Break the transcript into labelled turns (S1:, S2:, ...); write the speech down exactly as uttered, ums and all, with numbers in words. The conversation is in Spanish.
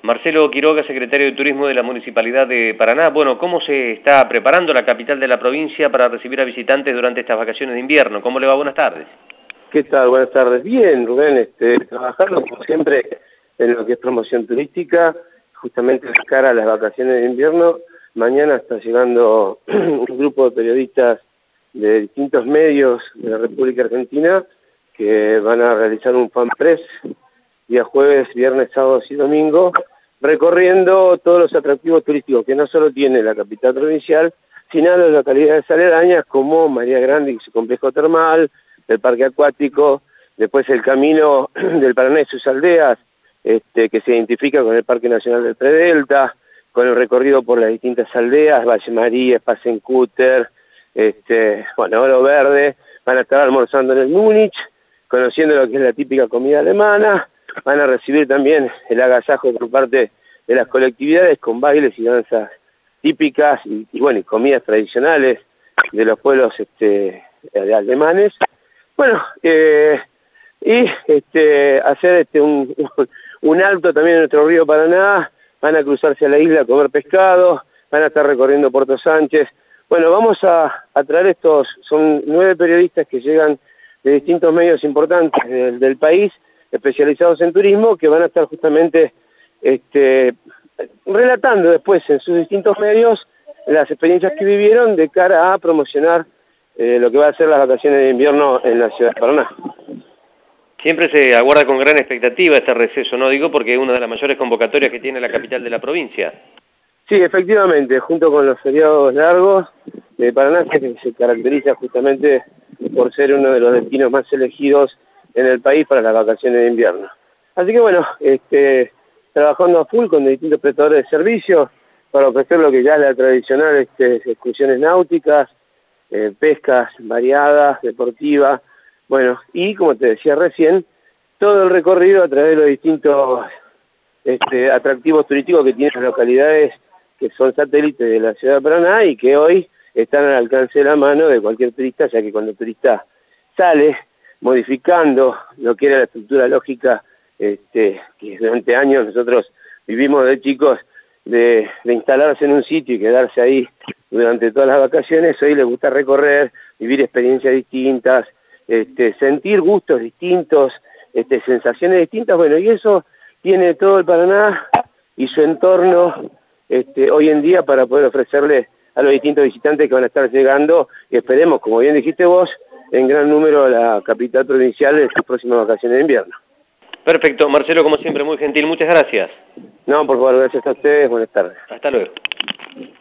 S1: Marcelo Quiroga, secretario de Turismo de la Municipalidad de Paraná. Bueno, ¿cómo se está preparando la capital de la provincia para recibir a visitantes durante estas vacaciones de invierno? ¿Cómo le va? Buenas tardes.
S2: ¿Qué tal? Buenas tardes. Bien, Rubén, este, trabajando como siempre en lo que es promoción turística, justamente de cara a las vacaciones de invierno. Mañana está llegando un grupo de periodistas de distintos medios de la República Argentina que van a realizar un fan press día jueves, viernes, sábados y domingo, recorriendo todos los atractivos turísticos que no solo tiene la capital provincial, sino las localidades aledañas como María Grande y su complejo termal, el parque acuático, después el camino del Paraná y sus aldeas, este, que se identifica con el Parque Nacional del Predelta, con el recorrido por las distintas aldeas, Valle María, Pasencúter, este, bueno, Oro Verde, van a estar almorzando en el Múnich, conociendo lo que es la típica comida alemana, van a recibir también el agasajo por parte de las colectividades con bailes y danzas típicas y, y bueno, y comidas tradicionales de los pueblos este, alemanes. Bueno, eh, y este, hacer este un, un alto también en nuestro río Paraná, van a cruzarse a la isla a comer pescado, van a estar recorriendo Puerto Sánchez. Bueno, vamos a, a traer estos, son nueve periodistas que llegan de distintos medios importantes del, del país, especializados en turismo, que van a estar justamente este, relatando después en sus distintos medios las experiencias que vivieron de cara a promocionar eh, lo que va a ser las vacaciones de invierno en la ciudad de Paraná.
S1: Siempre se aguarda con gran expectativa este receso, ¿no? Digo porque es una de las mayores convocatorias que tiene la capital de la provincia.
S2: Sí, efectivamente, junto con los feriados largos, de Paraná se, se caracteriza justamente por ser uno de los destinos más elegidos en el país para las vacaciones de invierno. Así que bueno, este, trabajando a full con distintos prestadores de servicios para ofrecer lo que ya es la tradicional este, excursiones náuticas, eh, pescas variadas, deportivas, bueno, y como te decía recién, todo el recorrido a través de los distintos este, atractivos turísticos que tienen las localidades que son satélites de la ciudad de Paraná y que hoy están al alcance de la mano de cualquier turista, ya que cuando el turista sale modificando lo que era la estructura lógica este, que durante años nosotros vivimos de chicos de, de instalarse en un sitio y quedarse ahí durante todas las vacaciones, hoy les gusta recorrer, vivir experiencias distintas, este, sentir gustos distintos, este, sensaciones distintas, bueno, y eso tiene todo el Paraná y su entorno este, hoy en día para poder ofrecerle a los distintos visitantes que van a estar llegando y esperemos, como bien dijiste vos, en gran número a la capital provincial en sus próximas vacaciones de invierno.
S1: Perfecto, Marcelo, como siempre, muy gentil, muchas gracias.
S2: No, por favor, gracias a ustedes, buenas tardes.
S1: Hasta luego.